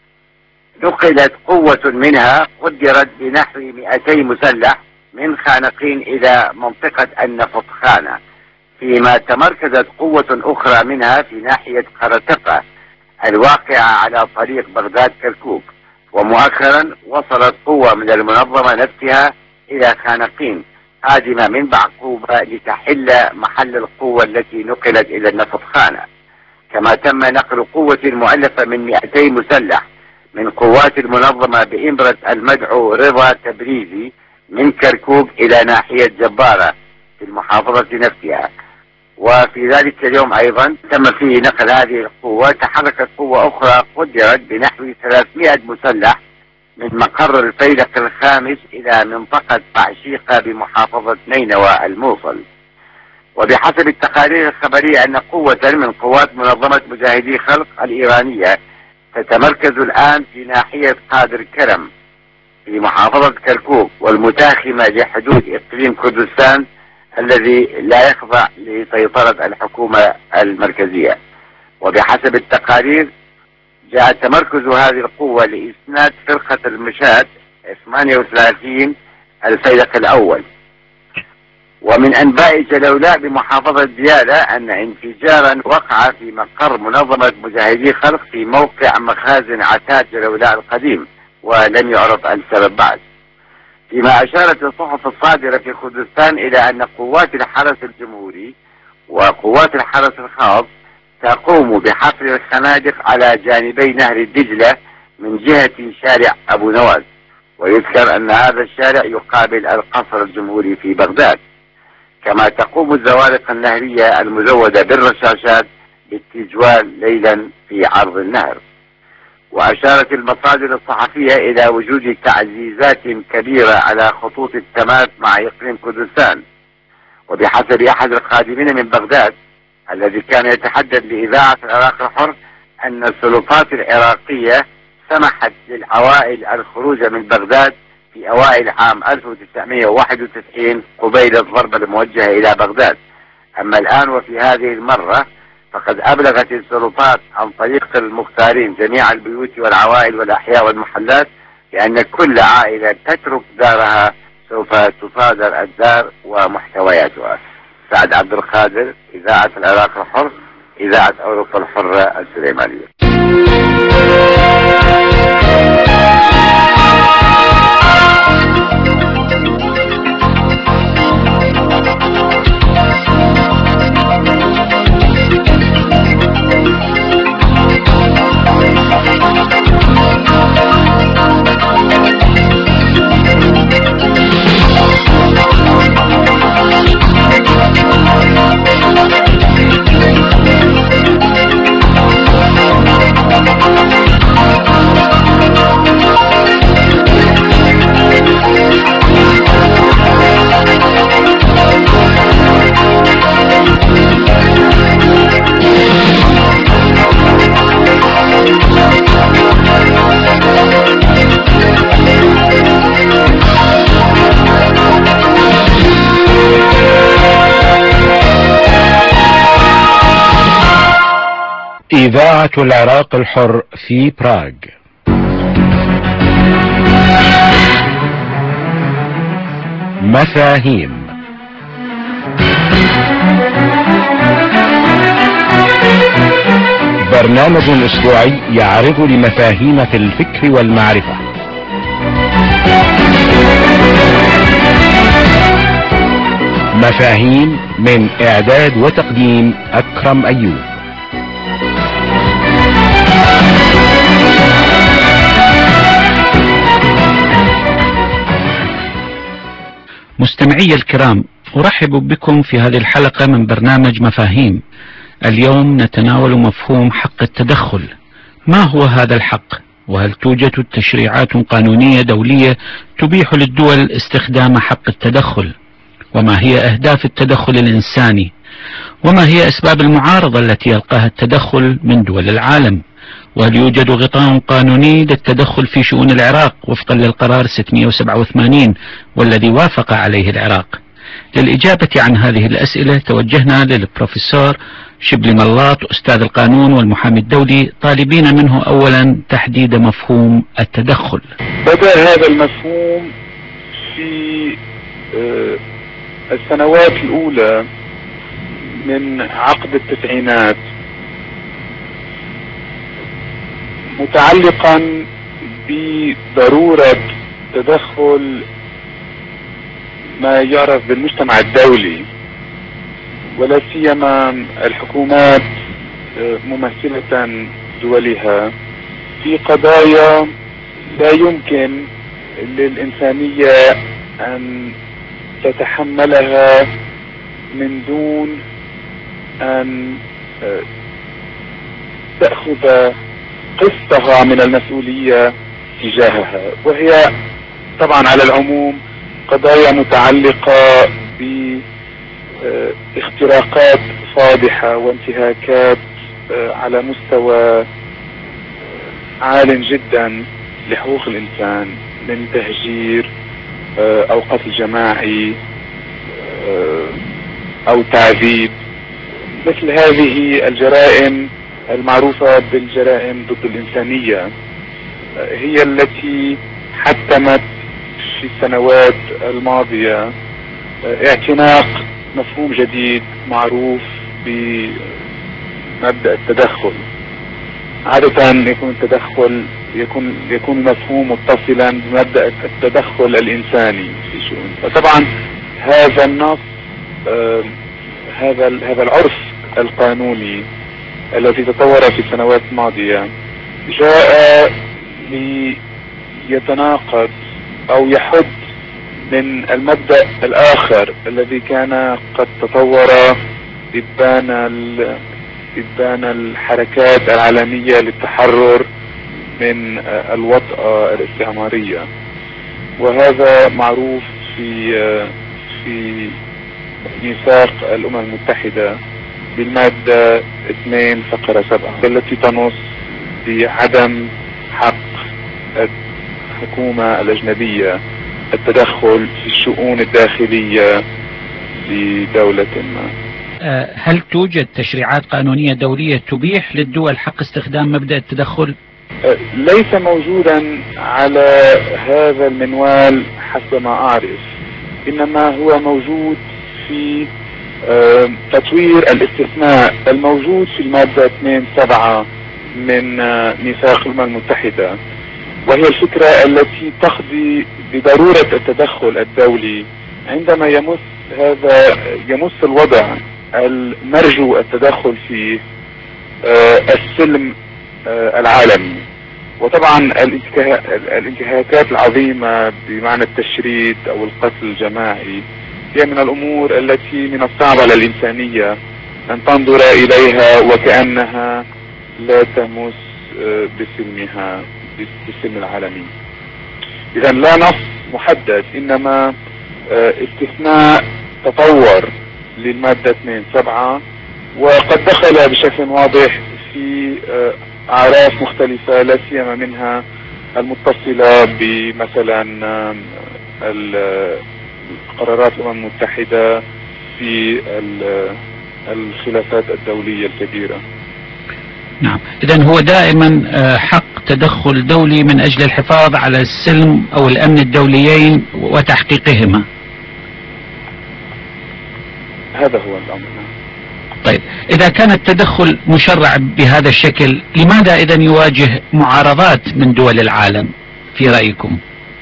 نقلت قوة منها قدرت بنحو مئتي مسلح من خانقين إلى منطقة النفطخانة، فيما تمركزت قوة أخرى منها في ناحية قرطقة الواقعة على طريق بغداد كركوك. ومؤخرا وصلت قوة من المنظمة نفسها إلى خانقين قادمة من بعقوبة لتحل محل القوة التي نقلت إلى النفطخانة. كما تم نقل قوة مؤلفة من مئتي مسلح من قوات المنظمة بإمرة المدعو رضا تبريزي من كركوك إلى ناحية جبارة في المحافظة نفسها. وفي ذلك اليوم أيضا تم فيه نقل هذه القوة. تحركت قوة أخرى قدرت بنحو ثلاثمئة مسلح من مقر الفيلق الخامس إلى منطقة بعشيقة بمحافظة نينوى الموصل. وبحسب التقارير الخبرية أن قوة من قوات منظمة مجاهدي خلق الإيرانية تتمركز الآن في ناحية قادر كرم في محافظة كركوك والمتاخمة لحدود إقليم كردستان الذي لا يخضع لسيطرة الحكومة المركزية. وبحسب التقارير جاء تمركز هذه القوة لإسناد فرقة المشاة ثمانية وثلاثين الفيلق الأول. ومن أنباء جلولاء بمحافظة ديالى أن انفجارا وقع في مقر منظمة مجاهدي خلق في موقع مخازن عتاد جلولاء القديم ولم يعرف السبب بعد. فيما أشارت الصحف الصادرة في كردستان إلى أن قوات الحرس الجمهوري وقوات الحرس الخاص تقوم بحفر الخنادق على جانبي نهر الدجلة من جهة شارع أبو نواس. ويذكر أن هذا الشارع يقابل القصر الجمهوري في بغداد. كما تقوم الزوارق النهرية المزودة بالرشاشات بالتجوال ليلا في عرض النهر. وأشارت المصادر الصحفية إلى وجود تعزيزات كبيرة على خطوط التماس مع إقليم كردستان. وبحسب أحد القادمين من بغداد الذي كان يتحدث لإذاعة العراق الحر أن السلطات العراقية سمحت للعوائل الخروج من بغداد في أوائل عام ألف وتسعمئة وواحد وتسعين قبيل الضربة الموجهة إلى بغداد. أما الآن وفي هذه المرة فقد أبلغت السلطات عن طريق المختارين جميع البيوت والعوائل والأحياء والمحلات بأن كل عائلة تترك دارها سوف تصادر الدار ومحتوياتها. سعد عبد القادر، إذاعة العراق الحر، إذاعة أوروبا الحرة السليمانية. Thank you. إذاعة العراق الحر في براغ. مفاهيم. برنامج أسبوعي يعرض لمفاهيم في الفكر والمعرفة. مفاهيم من إعداد وتقديم أكرم أيوب. مستمعي الكرام، أرحب بكم في هذه الحلقة من برنامج مفاهيم. اليوم نتناول مفهوم حق التدخل. ما هو هذا الحق؟ وهل توجد تشريعات قانونية دولية تبيح للدول استخدام حق التدخل؟ وما هي أهداف التدخل الإنساني؟ وما هي أسباب المعارضة التي يلقاها التدخل من دول العالم؟ وهل يوجد غطاء قانوني للتدخل في شؤون العراق وفقا للقرار ستمئة وسبعة وثمانين والذي وافق عليه العراق؟ للإجابة عن هذه الأسئلة توجهنا للبروفيسور شبلي ملاط أستاذ القانون والمحامي الدولي، طالبين منه أولا تحديد مفهوم التدخل. بدأ هذا المفهوم في السنوات الأولى من عقد التسعينات، متعلقا بضرورة تدخل ما يعرف بالمجتمع الدولي، ولا سيما الحكومات ممثلة دولها في قضايا لا يمكن للإنسانية أن تتحملها من دون أن تأخذ قسطها من المسؤولية تجاهها، وهي طبعا على العموم قضايا متعلقة باختراقات فاضحة وانتهاكات على مستوى عال جدا لحقوق الإنسان، من تهجير أو قتل جماعي أو تعذيب. مثل هذه الجرائم المعروفة بالجرائم ضد الإنسانية هي التي حتمت في السنوات الماضية اعتناق مفهوم جديد معروف بمبدأ التدخل. عادة يكون التدخل يكون يكون مفهوم متصلا بمبدأ التدخل الإنساني في شؤون. فطبعا هذا النص آه هذا هذا العرف القانوني الذي تطور في السنوات الماضية جاء ليتناقض أو يحد من المبدأ الآخر الذي كان قد تطور إبان إبان الحركات العالمية للتحرر من الوطأة الاستعمارية، وهذا معروف في في ميثاق الأمم المتحدة بالمادة اثنين فقرة سبعة التي تنص بعدم حق الحكومة الأجنبية التدخل في الشؤون الداخلية لدولة ما. هل توجد تشريعات قانونية دولية تبيح للدول حق استخدام مبدأ التدخل؟ ليس موجودا على هذا المنوال حسب ما أعرف، إنما هو موجود في تطوير الاستثناء الموجود في المادة اثنين سبعة من ميثاق الأمم المتحدة، وهي الفكرة التي تقضي بضرورة التدخل الدولي عندما يمس هذا يمس الوضع المرجو التدخل فيه السلم العالمي. وطبعا الانتهاكات العظيمة بمعنى التشريد أو القتل الجماعي هي من الأمور التي من الصعب على الإنسانية أن تنظر إليها وكأنها لا تمس بسلمها بالسلم العالمي. إذا لا نص محدد، إنما استثناء تطور للمادة اثنين سبعة، وقد دخل بشكل واضح في أعراف مختلفة، لا سيما منها المتصلة بمثلا قرارات الأمم المتحدة في الخلافات الدولية الكبيرة. نعم، إذن هو دائما حق تدخل دولي من أجل الحفاظ على السلم أو الأمن الدوليين وتحقيقهما. هذا هو الأمر. طيب، إذا كان التدخل مشرع بهذا الشكل، لماذا إذن يواجه معارضات من دول العالم في رأيكم؟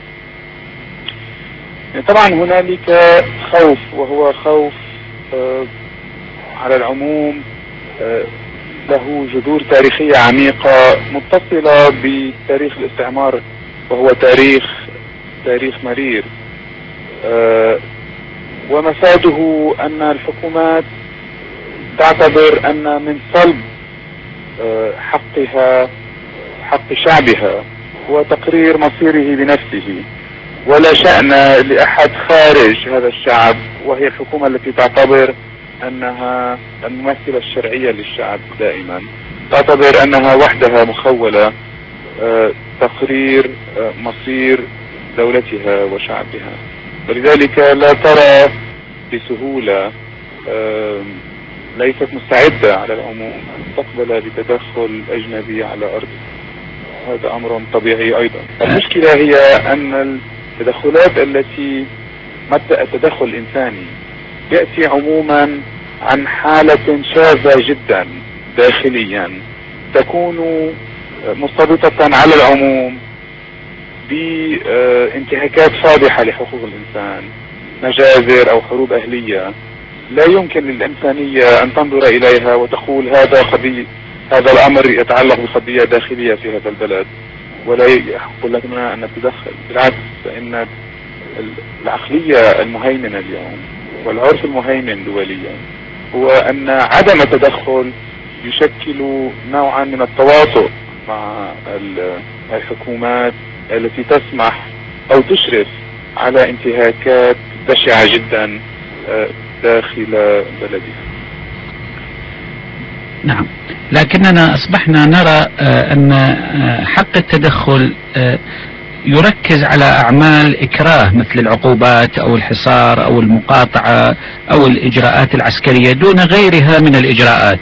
طبعا هنالك خوف، وهو خوف آه على العموم آه له جذور تاريخية عميقة متصلة بتاريخ الاستعمار، وهو تاريخ تاريخ مرير، آه ومفاده أن الحكومات تعتبر أن من صلب آه حقها حق شعبها هو تقرير مصيره بنفسه، ولا شأن لأحد خارج هذا الشعب، وهي الحكومة التي تعتبر أنها الممثلة الشرعية للشعب، دائما تعتبر أنها وحدها مخولة آه تقرير آه مصير دولتها وشعبها، ولذلك لا ترى بسهولة آه ليست مستعدة على العموم أن تقبل بتدخل أجنبي على أرضها. هذا أمر طبيعي أيضا. المشكلة هي أن التدخلات التي مبدأ التدخل الإنساني يأتي عموما عن حالة شاذة جدا داخليا، تكون مرتبطة على العموم بانتهاكات فاضحة لحقوق الإنسان، مجازر أو حروب أهلية لا يمكن للإنسانية أن تنظر إليها وتقول هذا قضية، هذا الأمر يتعلق بقضية داخلية في هذا البلد ولا يحق لنا أن نتدخل. بالعكس، فإن العقلية المهيمنة اليوم والعرف المهيمن دوليا هو أن عدم التدخل يشكل نوعا من التواطؤ مع الحكومات التي تسمح أو تشرف على انتهاكات بشعة جدا داخل بلدها. نعم، لكننا أصبحنا نرى أن حق التدخل يركز على أعمال إكراه مثل العقوبات أو الحصار أو المقاطعة أو الإجراءات العسكرية دون غيرها من الإجراءات.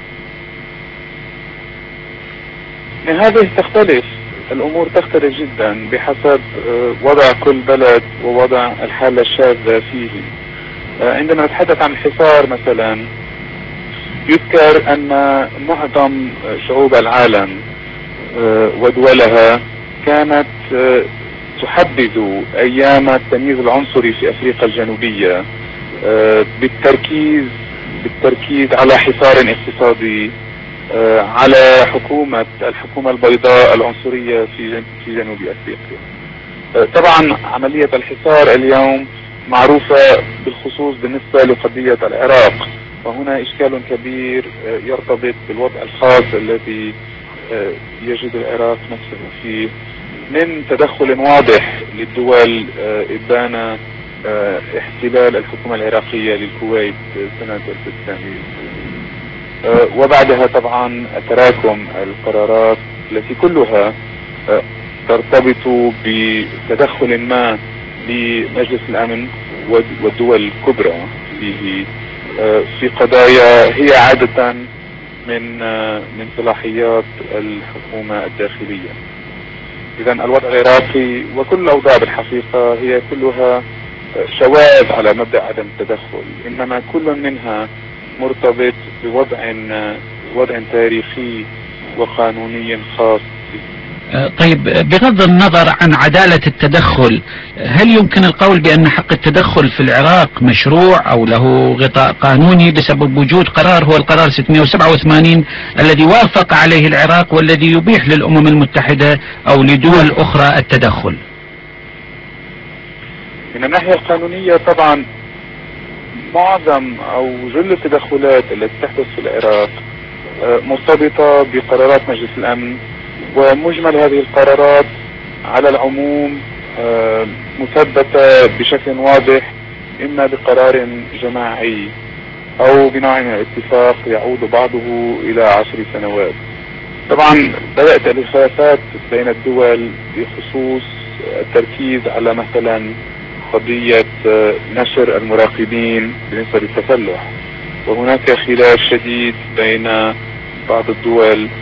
هذه تختلف، الأمور تختلف جدا بحسب وضع كل بلد ووضع الحالة الشاذة فيه. عندما نتحدث عن الحصار مثلا، يذكر أن معظم شعوب العالم ودولها كانت تحبذ أيام التمييز العنصري في أفريقيا الجنوبية بالتركيز بالتركيز على حصار اقتصادي على حكومة الحكومة البيضاء العنصرية في في جنوب أفريقيا. طبعا عملية الحصار اليوم معروفة بالخصوص بالنسبة لقضية العراق، وهنا إشكال كبير يرتبط بالوضع الخاص الذي يجد العراق نفسه فيه من تدخل واضح للدول إبان احتلال الحكومة العراقية للكويت سنة ألف وتسعمائة، وبعدها طبعا تراكم القرارات التي كلها ترتبط بتدخل ما لمجلس الأمن والدول الكبرى فيه في قضايا هي عادة من من صلاحيات الحكومة الداخلية. إذا الوضع العراقي وكل الأوضاع بالحقيقة هي كلها شواذ على مبدأ عدم التدخل، إنما كل منها مرتبط بوضع وضع تاريخي وقانوني خاص. طيب، بغض النظر عن عدالة التدخل، هل يمكن القول بأن حق التدخل في العراق مشروع أو له غطاء قانوني بسبب وجود قرار هو القرار ستمائة وسبعة وثمانين الذي وافق عليه العراق والذي يبيح للأمم المتحدة أو لدول أخرى التدخل؟ من الناحية القانونية طبعا معظم أو جل التدخلات التي تحدث في العراق مرتبطة بقرارات مجلس الأمن، ومجمل هذه القرارات على العموم مثبتة بشكل واضح إما بقرار جماعي أو بنوع من الاتفاق يعود بعضه إلى عشر سنوات. طبعا بدأت الخلافات بين الدول بخصوص التركيز على مثلا قضية نشر المراقبين بالنسبة للتسلح، وهناك خلاف شديد بين بعض الدول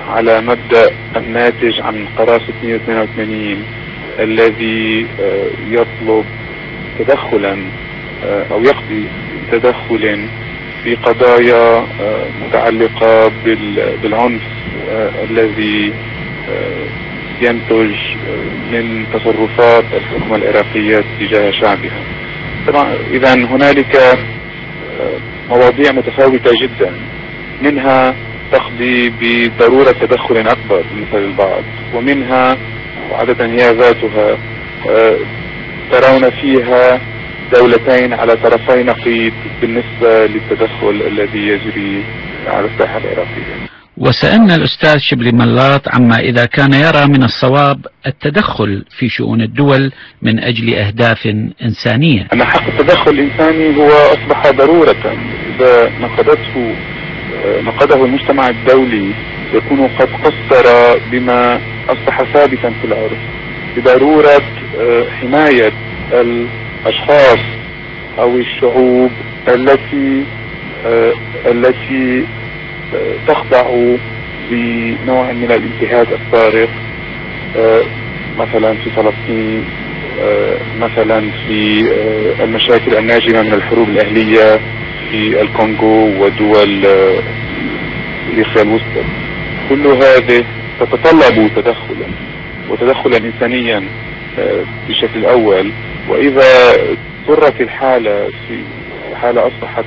على مبدأ الناتج عن قرار ستمئة واثنين وثمانين الذي يطلب تدخلا أو يقضي تدخل في قضايا متعلقة بالعنف الذي ينتج من تصرفات الحكومة العراقية تجاه شعبها. طبعا إذا هنالك مواضيع متفاوتة جدا، منها تقضي بضرورة تدخل أكبر بالنسبة للبعض، ومنها وعادة هي ذاتها ترون فيها دولتين على طرفي نقيض بالنسبة للتدخل الذي يجري على الساحة العراقية. وسألنا الأستاذ شبلي ملاط عما إذا كان يرى من الصواب التدخل في شؤون الدول من أجل أهداف إنسانية. أن حق التدخل الإنساني هو أصبح ضرورة، إذا نقضته نقضه المجتمع الدولي يكون قد قصر بما أصبح ثابتا في العرف بضرورة حماية الأشخاص أو الشعوب التي التي تخضع بنوع من الانتهاك الصارخ، مثلا في فلسطين، مثلا في المشاكل الناجمة من الحروب الأهلية في الكونغو ودول إفريقيا الوسطى. كل هذه تتطلب تدخلا وتدخلا إنسانيا بشكل أول، وإذا اضطرت الحالة في حالة أصبحت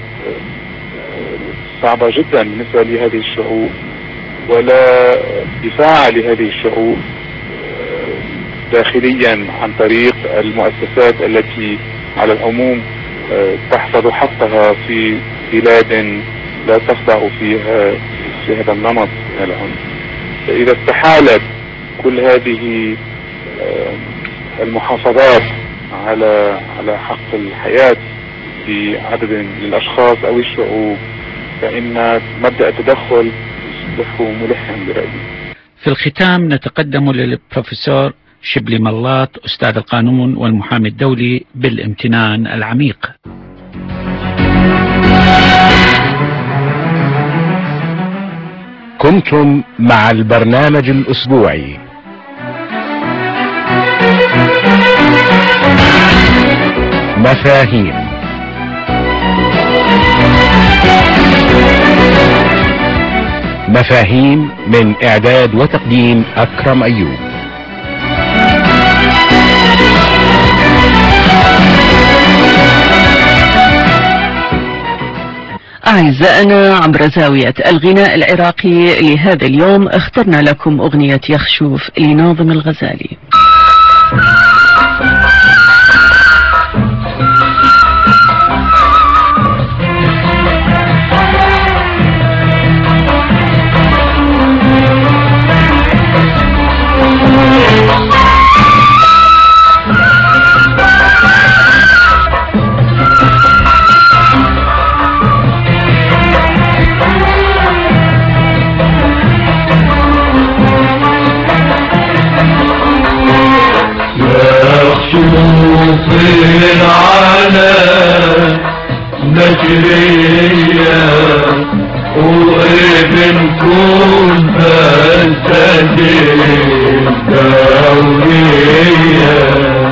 صعبة جدا بالنسبة لهذه الشعوب ولا دفاع لهذه الشعوب داخليا عن طريق المؤسسات التي على العموم تحفظ حقها في بلاد لا تخضع فيها في هذا النمط من العنف. فإذا استحالت كل هذه المحافظات على على حق الحياة لعدد من الأشخاص أو الشعوب، فإن مبدأ التدخل يصبح ملحا برأيي. في الختام نتقدم للبروفيسور شبلي ملاط أستاذ القانون والمحامي الدولي بالامتنان العميق. كنتم مع البرنامج الأسبوعي مفاهيم. مفاهيم من إعداد وتقديم أكرم أيوب. أعزائنا عبر زاوية الغناء العراقي لهذا اليوم اخترنا لكم أغنية يخشوف لناظم الغزالي. في العالم نجرية وابنكم فلسفة دولية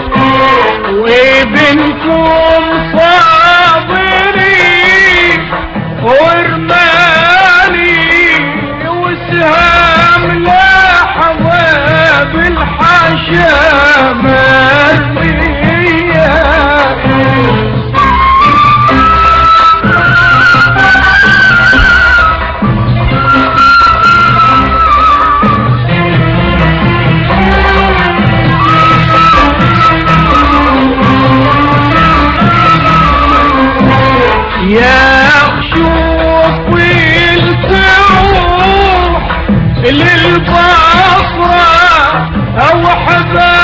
وابنكم صابرين ورمالي وسهام لحظة بالحشام يا شوف والتروح للبصرة أو حبا